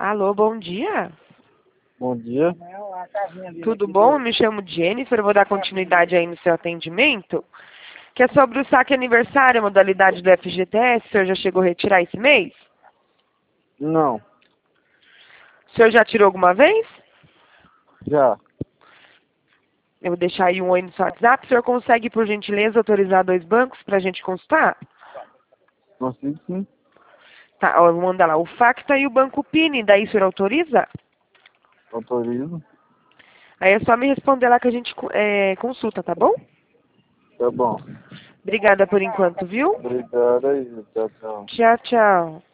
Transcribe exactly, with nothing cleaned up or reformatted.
Alô, bom dia. Bom dia. Tudo bom? Eu me chamo Jennifer, eu vou dar continuidade aí no seu atendimento. Que é sobre o saque aniversário, a modalidade do F G T S. O senhor já chegou a retirar esse mês? Não, O senhor já tirou alguma vez? já. Eu vou deixar aí um oi no seu WhatsApp. O senhor consegue, por gentileza, autorizar dois bancos para a gente consultar? Consigo sim. Tá, ó, eu vou mandar lá o Facta e o Banco Pini. Daí o senhor autoriza? Autorizo. Aí é só me responder lá que a gente é, consulta, tá bom? Tá bom. Obrigada por enquanto, viu? Obrigado aí. Tchau, tchau. Tchau, tchau.